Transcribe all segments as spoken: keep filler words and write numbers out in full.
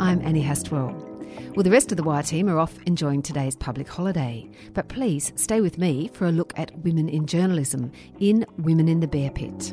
I'm Annie Hastwell. Well, the rest of the Wire team are off enjoying today's public holiday. But please stay with me for a look at women in journalism in Women in the Bear Pit.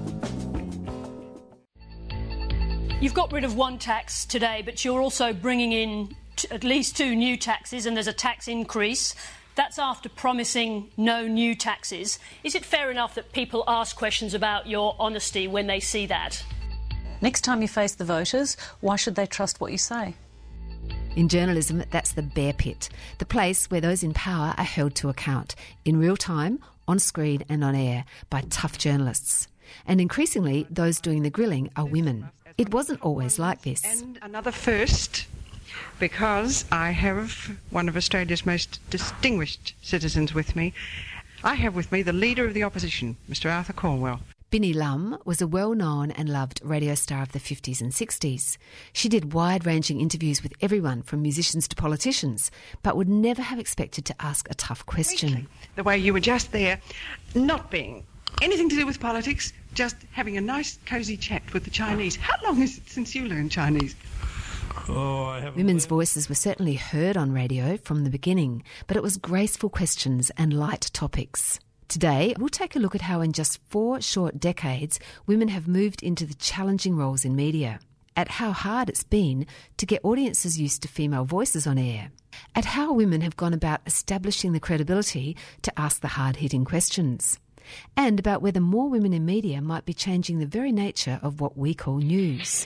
You've got rid of one tax today, but you're also bringing in t- at least two new taxes, and there's a tax increase. That's after promising no new taxes. Is it fair enough that people ask questions about your honesty when they see that? Next time you face the voters, why should they trust what you say? In journalism, that's the bear pit, the place where those in power are held to account, in real time, on screen and on air, by tough journalists. And increasingly, those doing the grilling are women. It wasn't always like this. And another first, because I have one of Australia's most distinguished citizens with me. I have with me the leader of the opposition, Mr Arthur Calwell. Binny Lum was a well-known and loved radio star of the fifties and sixties. She did wide-ranging interviews with everyone from musicians to politicians, but would never have expected to ask a tough question. The way you were just there, not being anything to do with politics, just having a nice, cosy chat with the Chinese. How long is it since you learned Chinese? Oh, I haven't Women's learned. voices were certainly heard on radio from the beginning, but it was graceful questions and light topics. Today, we'll take a look at how in just four short decades, women have moved into the challenging roles in media, at how hard it's been to get audiences used to female voices on air, at how women have gone about establishing the credibility to ask the hard-hitting questions, and about whether more women in media might be changing the very nature of what we call news.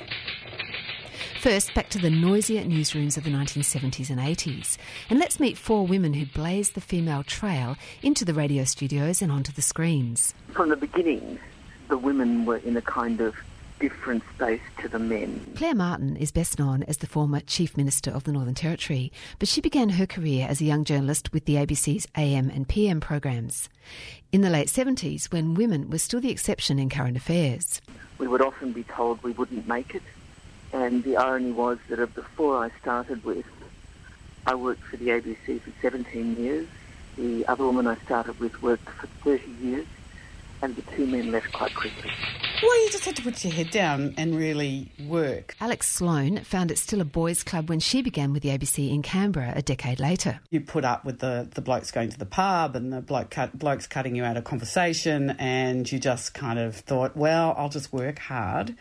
First, back to the noisier newsrooms of the nineteen seventies and eighties. And let's meet four women who blazed the female trail into the radio studios and onto the screens. From the beginning, the women were in a kind of different space to the men. Claire Martin is best known as the former Chief Minister of the Northern Territory, but she began her career as a young journalist with the A B C's A M and P M programs. In the late seventies, when women were still the exception in current affairs. We would often be told we wouldn't make it. And the irony was that of the four I started with, I worked for the A B C for seventeen years. The other woman I started with worked for thirty years, and the two men left quite quickly. Well, you just had to put your head down and really work. Alex Sloan found it still a boys' club when she began with the A B C in Canberra a decade later. You put up with the, the blokes going to the pub and the bloke cut, blokes cutting you out of conversation, and you just kind of thought, well, I'll just work hard.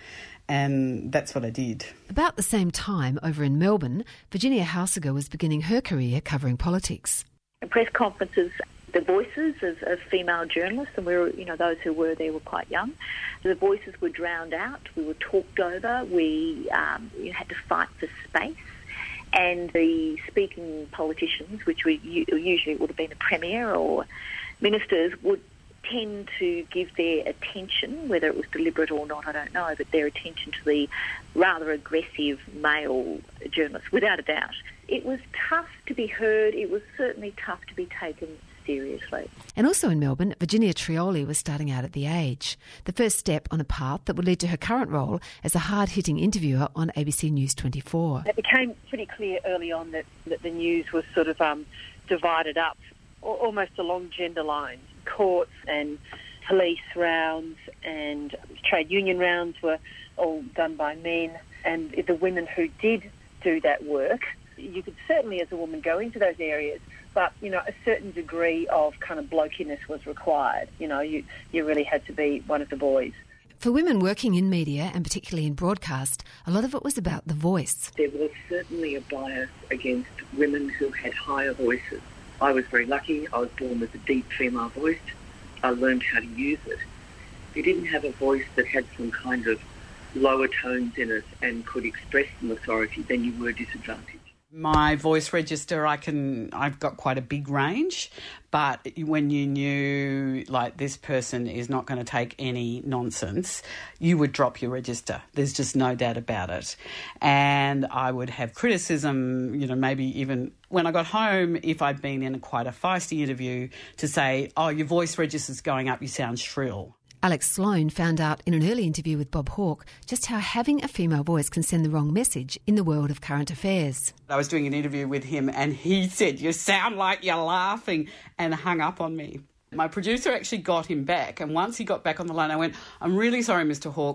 And that's what I did. About the same time, over in Melbourne, Virginia Hausiger was beginning her career covering politics. In press conferences, the voices of, of female journalists, and we were, you know, those who were there were quite young. The voices were drowned out. We were talked over. We, um, we had to fight for space. And the speaking politicians, which we usually would have been the Premier or ministers, would tend to give their attention, whether it was deliberate or not, I don't know, but their attention to the rather aggressive male journalists, without a doubt. It was tough to be heard. It was certainly tough to be taken seriously. And also in Melbourne, Virginia Trioli was starting out at The Age, the first step on a path that would lead to her current role as a hard-hitting interviewer on A B C News twenty-four. It became pretty clear early on that, that the news was sort of um, divided up, almost along gender lines. Courts and police rounds and trade union rounds were all done by men, and the women who did do that work, you could certainly as a woman go into those areas, but you know a certain degree of kind of blokiness was required. You know, you you really had to be one of the boys. For women working in media, and particularly in broadcast, a lot of it was about the voice. There was certainly a bias against women who had higher voices. I was very lucky. I was born with a deep female voice. I learned how to use it. If you didn't have a voice that had some kind of lower tones in it and could express some authority, then you were disadvantaged. My voice register, I can, I've got quite a big range, but when you knew, like, this person is not going to take any nonsense, you would drop your register. There's just no doubt about it. And I would have criticism, you know, maybe even when I got home, if I'd been in a quite a feisty interview, to say, oh, your voice register's going up, you sound shrill. Alex Sloan found out in an early interview with Bob Hawke just how having a female voice can send the wrong message in the world of current affairs. I was doing an interview with him and he said, you sound like you're laughing, and hung up on me. My producer actually got him back, and once he got back on the line, I went, I'm really sorry, Mister Hawke.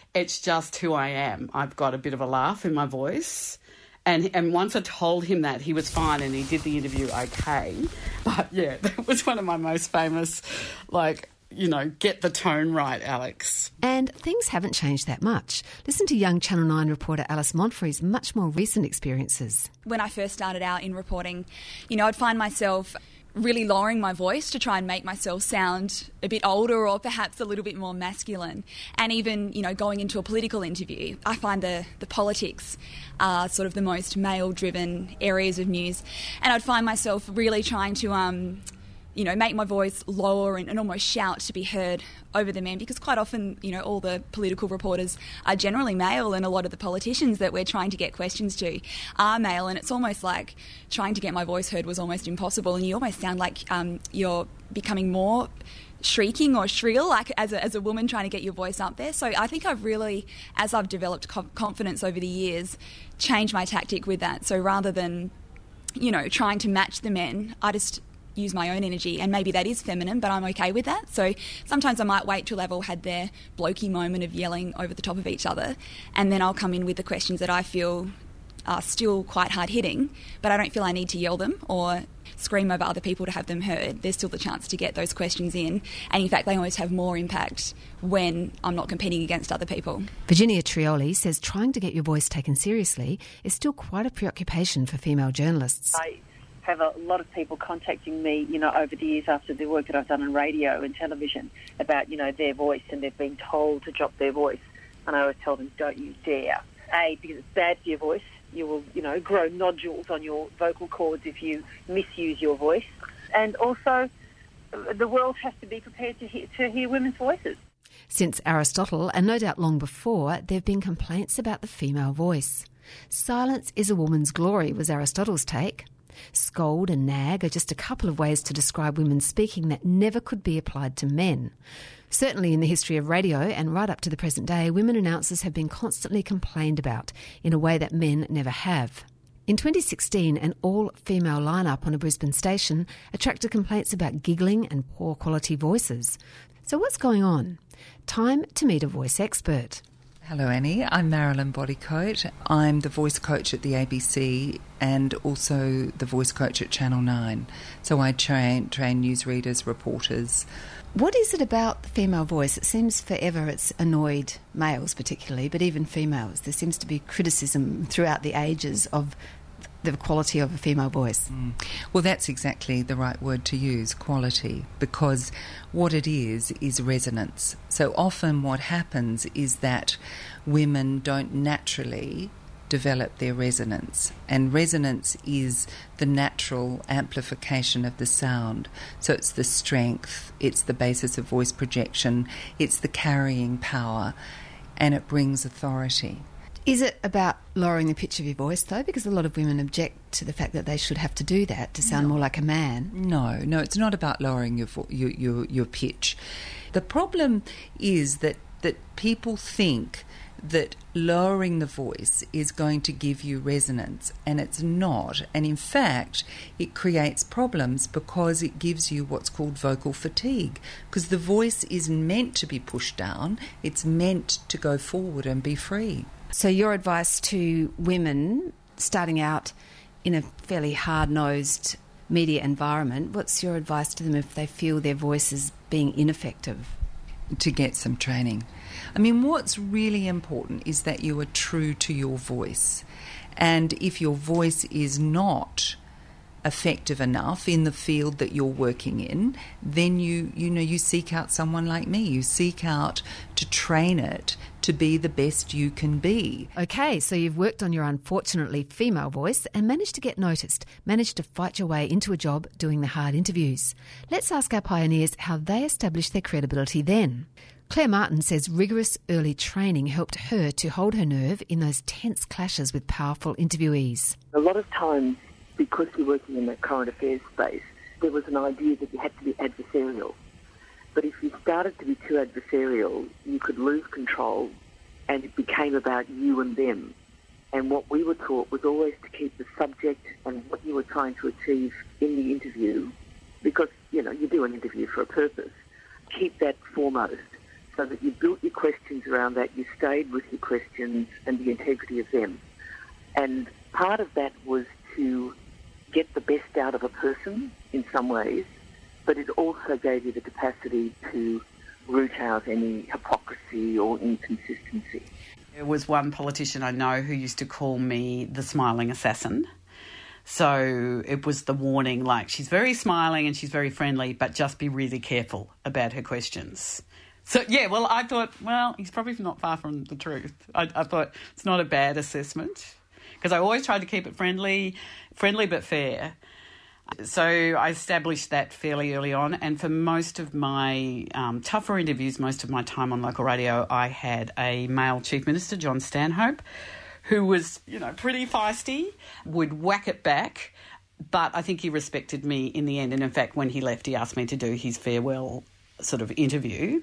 It's just who I am. I've got a bit of a laugh in my voice. And and once I told him that, he was fine and he did the interview okay. But, yeah, that was one of my most famous, like, you know, get the tone right, Alex. And things haven't changed that much. Listen to young Channel nine reporter Alice Montfrey's much more recent experiences. When I first started out in reporting, you know, I'd find myself really lowering my voice to try and make myself sound a bit older or perhaps a little bit more masculine. And even, you know, going into a political interview, I find the, the politics are sort of the most male-driven areas of news. And I'd find myself really trying to, um, you know, make my voice lower and, and almost shout to be heard over the men, because quite often, you know, all the political reporters are generally male and a lot of the politicians that we're trying to get questions to are male, and it's almost like trying to get my voice heard was almost impossible, and you almost sound like um, you're becoming more shrieking or shrill, like as a, as a woman trying to get your voice up there. So I think I've really, as I've developed co- confidence over the years, changed my tactic with that. So rather than, you know, trying to match the men, I just use my own energy, and maybe that is feminine, but I'm okay with that. So sometimes I might wait till they've all had their blokey moment of yelling over the top of each other, and then I'll come in with the questions that I feel are still quite hard-hitting, but I don't feel I need to yell them or scream over other people to have them heard. There's still the chance to get those questions in, and in fact they always have more impact when I'm not competing against other people. Virginia Trioli says trying to get your voice taken seriously is still quite a preoccupation for female journalists. I have a lot of people contacting me, you know, over the years after the work that I've done in radio and television about, you know, their voice, and they've been told to drop their voice. And I always tell them, don't you dare. A, because it's bad for your voice. You will, you know, grow nodules on your vocal cords if you misuse your voice. And also, the world has to be prepared to hear, to hear women's voices. Since Aristotle, and no doubt long before, there have been complaints about the female voice. Silence is a woman's glory was Aristotle's take. Scold and nag are just a couple of ways to describe women speaking that never could be applied to men. Certainly in the history of radio and right up to the present day, women announcers have been constantly complained about in a way that men never have. In twenty sixteen, an all-female lineup on a Brisbane station attracted complaints about giggling and poor quality voices. So what's going on? Time to meet a voice expert. Hello Annie, I'm Marilyn Bodycote. I'm the voice coach at the A B C and also the voice coach at Channel nine. So I train, train newsreaders, reporters. What is it about the female voice? It seems forever it's annoyed males particularly, but even females. There seems to be criticism throughout the ages of the quality of a female voice. Mm. Well, that's exactly the right word to use, quality, because what it is is resonance. So often what happens is that women don't naturally develop their resonance, and resonance is the natural amplification of the sound. So it's the strength, it's the basis of voice projection, it's the carrying power, and it brings authority. Is it about lowering the pitch of your voice, though? Because a lot of women object to the fact that they should have to do that to sound no. more like a man. No, no, it's not about lowering your vo- your, your your pitch. The problem is that, that people think that lowering the voice is going to give you resonance, and it's not. And in fact, it creates problems because it gives you what's called vocal fatigue, because the voice isn't meant to be pushed down, it's meant to go forward and be free. So your advice to women starting out in a fairly hard-nosed media environment, what's your advice to them if they feel their voice is being ineffective? To get some training. I mean, what's really important is that you are true to your voice. And if your voice is not effective enough in the field that you're working in, then you you know you seek out someone like me. You seek out to train it to be the best you can be. Okay, so you've worked on your unfortunately female voice and managed to get noticed, managed to fight your way into a job doing the hard interviews. Let's ask our pioneers how they established their credibility then. Claire Martin says rigorous early training helped her to hold her nerve in those tense clashes with powerful interviewees. A lot of times, because you're working in the current affairs space, there was an idea that you had to be adversarial. But if you started to be too adversarial, you could lose control and it became about you and them. And what we were taught was always to keep the subject and what you were trying to achieve in the interview, because, you know, you do an interview for a purpose. Keep that foremost. so that you built your questions around that, you stayed with your questions and the integrity of them. And part of that was to get the best out of a person in some ways, but it also gave you the capacity to root out any hypocrisy or inconsistency. There was one politician I know who used to call me the smiling assassin. So it was the warning, like, she's very smiling and she's very friendly, but just be really careful about her questions. So, yeah, well, I thought, well, he's probably not far from the truth. I, I thought it's not a bad assessment because I always tried to keep it friendly, friendly but fair. So I established that fairly early on, and for most of my um, tougher interviews, most of my time on local radio, I had a male Chief Minister, John Stanhope, who was, you know, pretty feisty, would whack it back, but I think he respected me in the end. And in fact, when he left, he asked me to do his farewell sort of interview.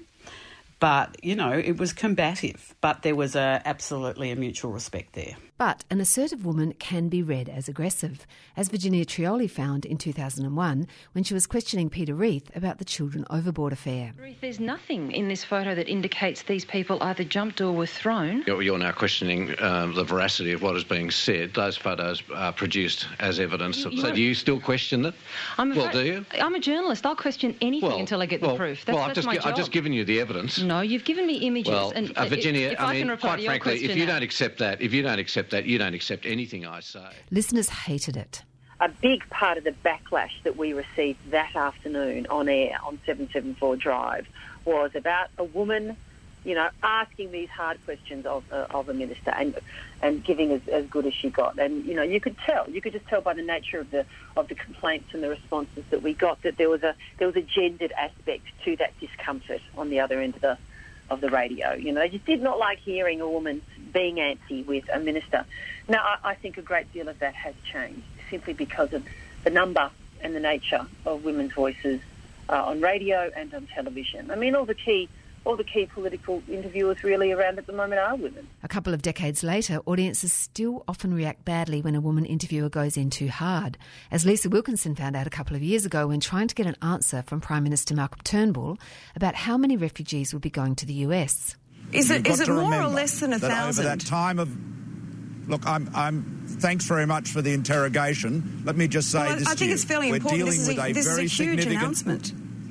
But, you know, it was combative, but there was a, absolutely a mutual respect there. But an assertive woman can be read as aggressive, as Virginia Trioli found in two thousand one when she was questioning Peter Reith about the Children Overboard affair. Reith, there's nothing in this photo that indicates these people either jumped or were thrown. You're, you're now questioning um, the veracity of what is being said. Those photos are produced as evidence. You, so do you still question it? I'm well, do you? I'm a journalist. I'll question anything well, until I get well, the proof. That's, well, I've that's just, my gi- job. I've just given you the evidence. No, you've given me images. Well, and uh, Virginia, if, if I, I mean, can reply quite to your frankly, if question you now. don't accept that, if you don't accept that, you don't accept anything I say. Listeners hated it. A big part of the backlash that we received that afternoon on air on seven seventy-four Drive was about a woman, you know, asking these hard questions of uh, of a minister and and giving as, as good as she got. And, you know, you could tell, you could just tell by the nature of the of the complaints and the responses that we got that there was a there was a gendered aspect to that discomfort on the other end of the of the radio. You know, they just did not like hearing a woman being antsy with a minister. Now, I, I think a great deal of that has changed simply because of the number and the nature of women's voices uh, on radio and on television. I mean, all the key all the key political interviewers really around at the moment are women. A couple of decades later, audiences still often react badly when a woman interviewer goes in too hard, as Lisa Wilkinson found out a couple of years ago when trying to get an answer from Prime Minister Malcolm Turnbull about how many refugees would be going to the U S. Is it, is it more or less than a that thousand? Over that time of... Look, I'm... I'm thanks very much for the interrogation. Let me just say well, this I, I think to it's fairly you. important. We're dealing this is with a, a this very is a huge significant announcement.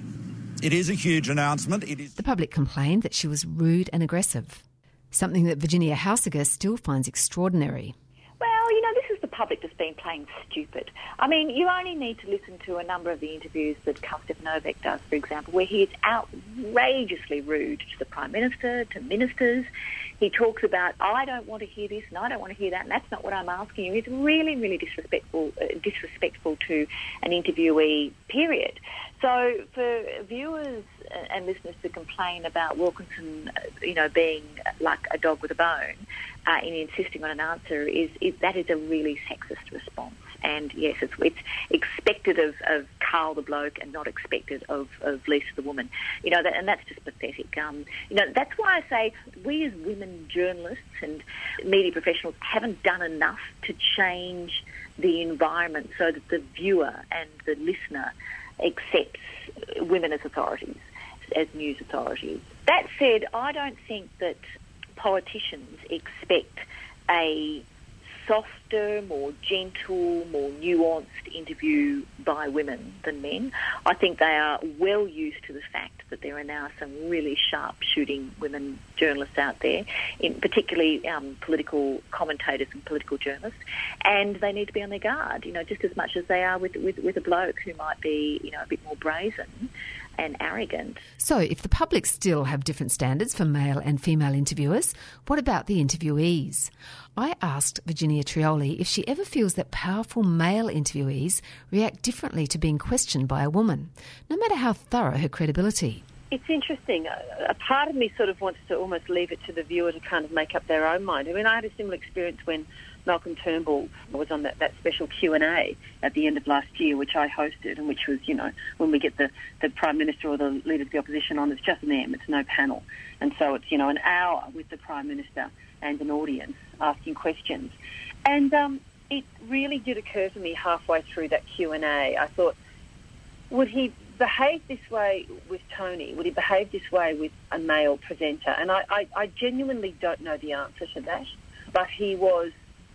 It is a huge announcement. It is. The public complained that she was rude and aggressive, something that Virginia Hausiger still finds extraordinary. Well, you know, this is the public just being playing stupid. I mean, you only need to listen to a number of the interviews that Karl Stefan Novak does, for example, where he is outrageously rude to the Prime Minister, to ministers. He talks about, I don't want to hear this and I don't want to hear that, and that's not what I'm asking you. He's really, really disrespectful, uh, disrespectful to an interviewee, period. So for viewers and listeners to complain about Wilkinson, you know, being like a dog with a bone uh, in insisting on an answer, is, is that is a really sexist response. And yes, it's, it's expected of, of Karl the bloke and not expected of, of Lisa the woman. You know, that, and that's just pathetic. Um, you know, that's why I say we as women journalists and media professionals haven't done enough to change the environment so that the viewer and the listener accepts women as authorities, as news authorities. That said, I don't think that politicians expect a softer, more gentle, more nuanced interview by women than men. I think they are well used to the fact that there are now some really sharp-shooting women journalists out there, in particularly um, political commentators and political journalists, and they need to be on their guard, you know, just as much as they are with, with, with a bloke who might be, you know, a bit more brazen and arrogant. So if the public still have different standards for male and female interviewers, what about the interviewees? I asked Virginia Trioli if she ever feels that powerful male interviewees react differently to being questioned by a woman, no matter how thorough her credibility. It's interesting. A part of me sort of wants to almost leave it to the viewer to kind of make up their own mind. I mean, I had a similar experience when Malcolm Turnbull was on that, that special Q and A at the end of last year, which I hosted, and which was, you know, when we get the, the Prime Minister or the Leader of the Opposition on, it's just them, it's no panel. And so it's, you know, an hour with the Prime Minister and an audience asking questions. And um, it really did occur to me halfway through that Q and A, I thought, would he behaved this way with Tony? Would he behave this way with a male presenter? And I, I, I genuinely don't know the answer to that. But he was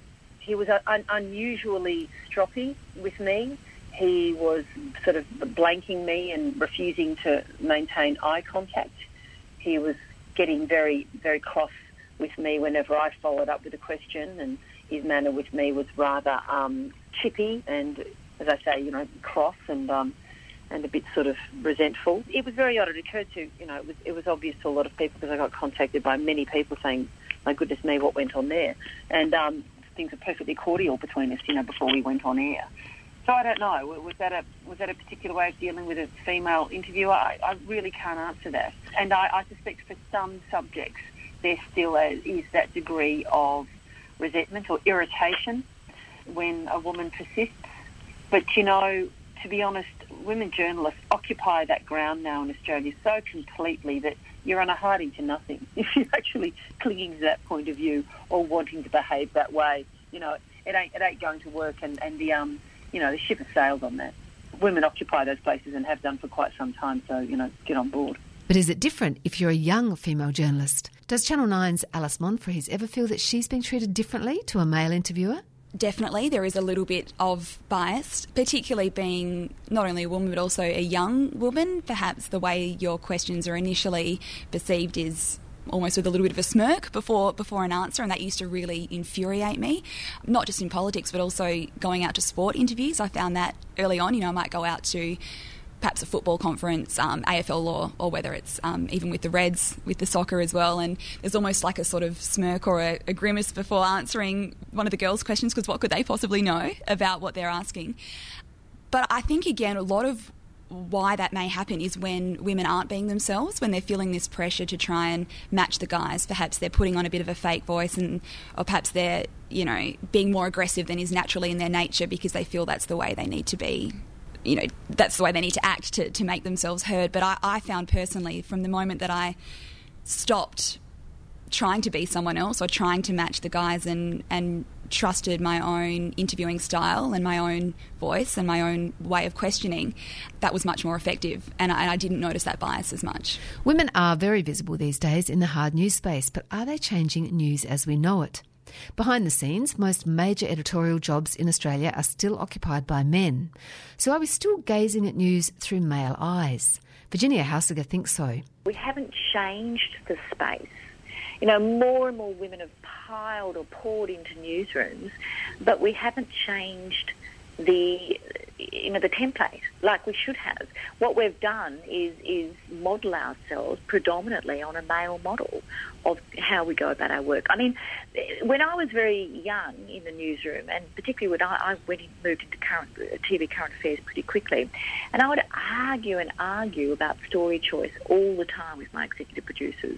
he was un- unusually stroppy with me. He was sort of blanking me and refusing to maintain eye contact. He was getting very, very cross with me whenever I followed up with a question, and his manner with me was rather um, chippy and, as I say, you know, cross and um, and a bit sort of resentful. It was very odd. It occurred to, you know, it was, it was obvious to a lot of people because I got contacted by many people saying, my goodness me, what went on there? And um, things were perfectly cordial between us, you know, before we went on air. So I don't know. Was that a was that a particular way of dealing with a female interviewer? I, I really can't answer that. And I, I suspect for some subjects there still is that degree of resentment or irritation when a woman persists. But, you know, to be honest, women journalists occupy that ground now in Australia so completely that you're on a hiding to nothing if you're actually clinging to that point of view or wanting to behave that way. You know, it ain't it ain't going to work, and, and the um you know, the ship has sailed on that. Women occupy those places and have done for quite some time, so, you know, get on board. But is it different if you're a young female journalist? Does Channel nine's Alice Monfries ever feel that she's being treated differently to a male interviewer? Definitely, there is a little bit of bias, particularly being not only a woman but also a young woman. Perhaps the way your questions are initially perceived is almost with a little bit of a smirk before before an answer, and that used to really infuriate me, not just in politics but also going out to sport interviews. I found that early on. You know, I might go out to perhaps a football conference, um, A F L or, or whether it's um, even with the Reds, with the soccer as well, and there's almost like a sort of smirk or a, a grimace before answering one of the girls' questions, because what could they possibly know about what they're asking? But I think, again, a lot of why that may happen is when women aren't being themselves, when they're feeling this pressure to try and match the guys. Perhaps they're putting on a bit of a fake voice, and or perhaps they're, you know, being more aggressive than is naturally in their nature because they feel that's the way they need to be. You know, that's the way they need to act to, to make themselves heard. But I, I found personally, from the moment that I stopped trying to be someone else or trying to match the guys and, and trusted my own interviewing style and my own voice and my own way of questioning, that was much more effective, and I, and I didn't notice that bias as much. Women are very visible these days in the hard news space, but are they changing news as we know it? Behind the scenes, most major editorial jobs in Australia are still occupied by men. So are we still gazing at news through male eyes? Virginia Hausiger thinks so. We haven't changed the space. You know, more and more women have piled or poured into newsrooms, but we haven't changed the, you know, the template like we should have. What we've done is is model ourselves predominantly on a male model of how we go about our work. I mean, when I was very young in the newsroom, and particularly when I, I went in, moved into current T V current affairs pretty quickly, and I would argue and argue about story choice all the time with my executive producers.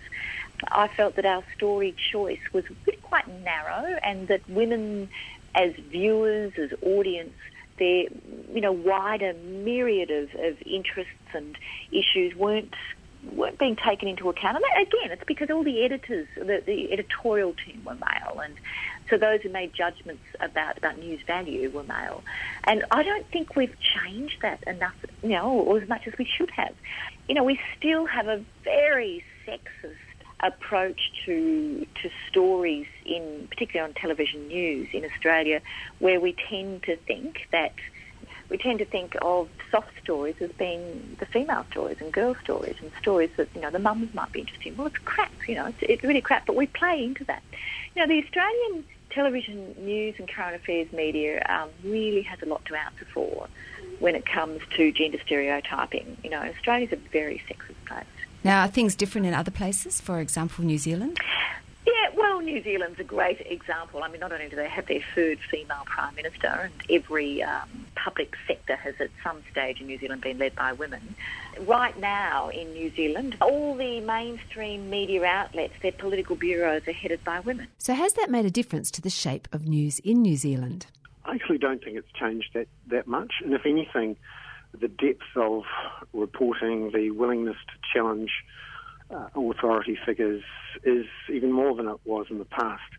I felt that our story choice was really quite narrow, and that women as viewers, as audience, their, you know, wider myriad of, of interests and issues weren't weren't being taken into account. And again, it's because all the editors, the, the editorial team were male, and so those who made judgments about, about news value were male. And I don't think we've changed that enough, you know, or as much as we should have. You know, we still have a very sexist approach to to stories, in particularly on television news in Australia, where we tend to think that we tend to think of soft stories as being the female stories and girl stories and stories that, you know, the mums might be interested in. Well, it's crap, you know, it's, it's really crap, but we play into that. You know, the Australian television news and current affairs media um, really has a lot to answer for when it comes to gender stereotyping. You know, Australia's a very sexist place. Now, are things different in other places, for example, New Zealand? Yeah, well, New Zealand's a great example. I mean, not only do they have their third female Prime Minister, and every um, public sector has at some stage in New Zealand been led by women. Right now in New Zealand, all the mainstream media outlets, their political bureaus are headed by women. So has that made a difference to the shape of news in New Zealand? I actually don't think it's changed that, that much. And if anything, the depth of reporting, the willingness to challenge uh, authority figures is even more than it was in the past.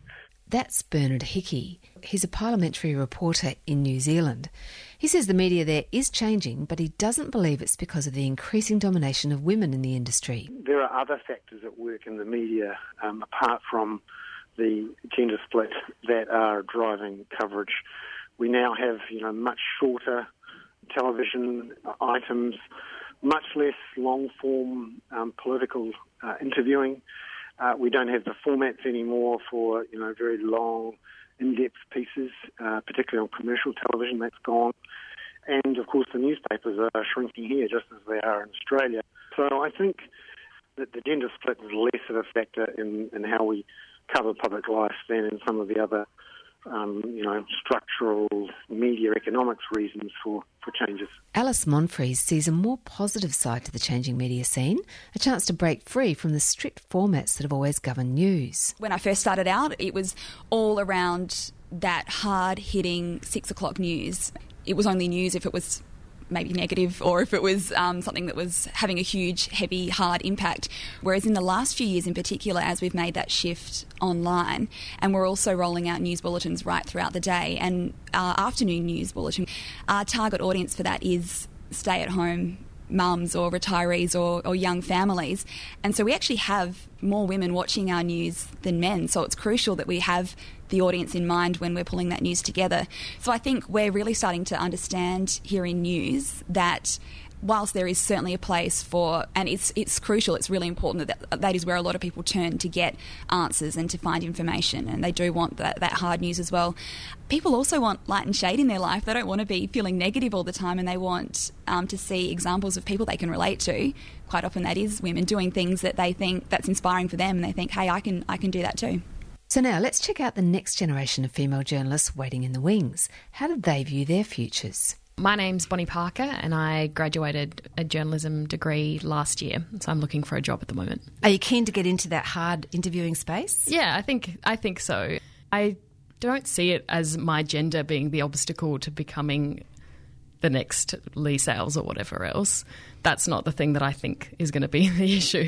That's Bernard Hickey. He's a parliamentary reporter in New Zealand. He says the media there is changing, but he doesn't believe it's because of the increasing domination of women in the industry. There are other factors at work in the media, um, apart from the gender split, that are driving coverage. We now have, you know, much shorter television items, much less long-form um, political uh, interviewing. Uh, we don't have the formats anymore for, you know, very long, in-depth pieces, uh, particularly on commercial television. That's gone. And, of course, the newspapers are shrinking here just as they are in Australia. So I think that the gender split is less of a factor in, in how we cover public life than in some of the other Um, you know, structural media economics reasons for, for changes. Alice Monfries sees a more positive side to the changing media scene, a chance to break free from the strict formats that have always governed news. When I first started out, it was all around that hard-hitting six o'clock news. It was only news if it was maybe negative or if it was um, something that was having a huge, heavy, hard impact. Whereas in the last few years in particular, as we've made that shift online, and we're also rolling out news bulletins right throughout the day, and our afternoon news bulletin, our target audience for that is stay-at-home mums or retirees or, or young families. And so we actually have more women watching our news than men. So it's crucial that we have the audience in mind when we're pulling that news together. So I think we're really starting to understand here in news that whilst there is certainly a place for, and it's it's crucial, it's really important that that is where a lot of people turn to get answers and to find information, and they do want that, that hard news as well. People also want light and shade in their life. They don't want to be feeling negative all the time, and they want um, to see examples of people they can relate to. Quite often that is women doing things that they think that's inspiring for them, and they think, hey, I can I can do that too. So now let's check out the next generation of female journalists waiting in the wings. How do they view their futures? My name's Bonnie Parker and I graduated a journalism degree last year, so I'm looking for a job at the moment. Are you keen to get into that hard interviewing space? Yeah, I think I think so. I don't see it as my gender being the obstacle to becoming the next Lee Sales or whatever else. That's not the thing that I think is going to be the issue.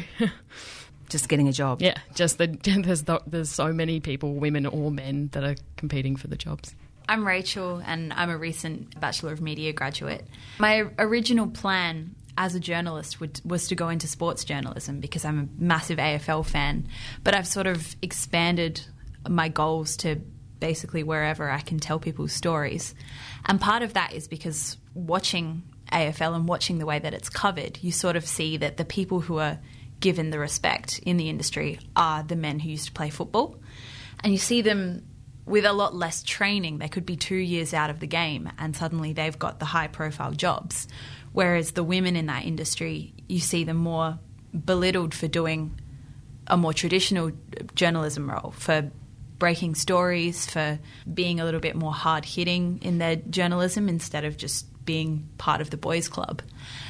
Just getting a job. Yeah, just the, there's the, there's so many people, women or men, that are competing for the jobs. I'm Rachel and I'm a recent Bachelor of Media graduate. My original plan as a journalist would, was to go into sports journalism because I'm a massive A F L fan, but I've sort of expanded my goals to basically wherever I can tell people's stories. And part of that is because watching A F L and watching the way that it's covered, you sort of see that the people who are given the respect in the industry are the men who used to play football. And you see them with a lot less training. They could be two years out of the game and suddenly they've got the high-profile jobs. Whereas the women in that industry, you see them more belittled for doing a more traditional journalism role, for breaking stories, for being a little bit more hard-hitting in their journalism instead of just being part of the boys' club.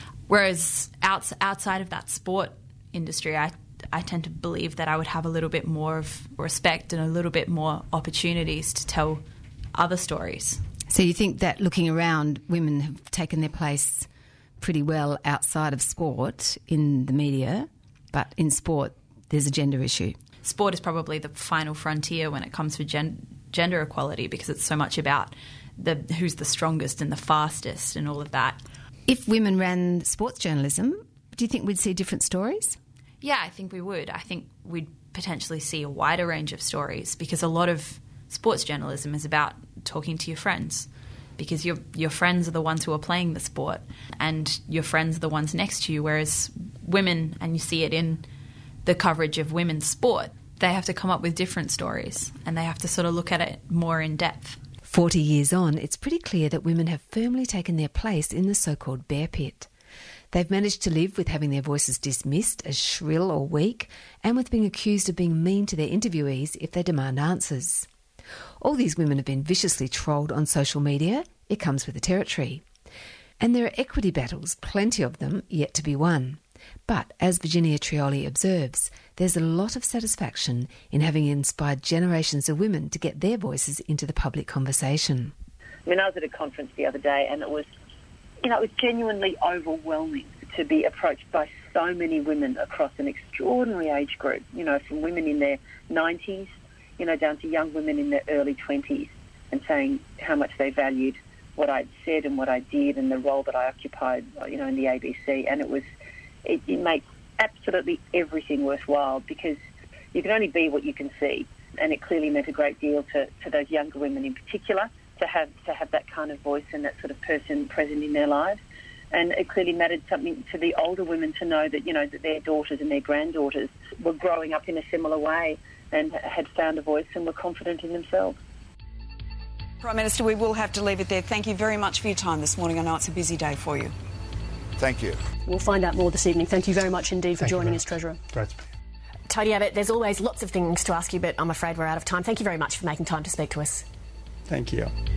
Whereas outs- outside of that sport industry, I I tend to believe that I would have a little bit more of respect and a little bit more opportunities to tell other stories. So you think that looking around, women have taken their place pretty well outside of sport in the media, but in sport there's a gender issue? Sport is probably the final frontier when it comes to gen- gender equality because it's so much about the who's the strongest and the fastest and all of that. If women ran sports journalism, do you think we'd see different stories? Yeah, I think we would. I think we'd potentially see a wider range of stories because a lot of sports journalism is about talking to your friends because your your friends are the ones who are playing the sport and your friends are the ones next to you, whereas women, and you see it in the coverage of women's sport, they have to come up with different stories and they have to sort of look at it more in depth. Forty years on, it's pretty clear that women have firmly taken their place in the so-called bear pit. They've managed to live with having their voices dismissed as shrill or weak and with being accused of being mean to their interviewees if they demand answers. All these women have been viciously trolled on social media. It comes with the territory. And there are equity battles, plenty of them, yet to be won. But, as Virginia Trioli observes, there's a lot of satisfaction in having inspired generations of women to get their voices into the public conversation. I mean, I was at a conference the other day and it was You know, it was genuinely overwhelming to be approached by so many women across an extraordinary age group, you know, from women in their nineties, you know, down to young women in their early twenties, and saying how much they valued what I'd said and what I did and the role that I occupied, you know, in the A B C. And it was, it, it makes absolutely everything worthwhile, because you can only be what you can see. And it clearly meant a great deal to, to those younger women in particular to have to have that kind of voice and that sort of person present in their lives. And it clearly mattered something to the older women to know that, you know, that their daughters and their granddaughters were growing up in a similar way and had found a voice and were confident in themselves. Prime Minister, we will have to leave it there. Thank you very much for your time this morning. I know it's a busy day for you. Thank you. We'll find out more this evening. Thank you very much indeed for Thank joining us, Treasurer. Great. Tony Abbott, there's always lots of things to ask you, but I'm afraid we're out of time. Thank you very much for making time to speak to us. Thank you.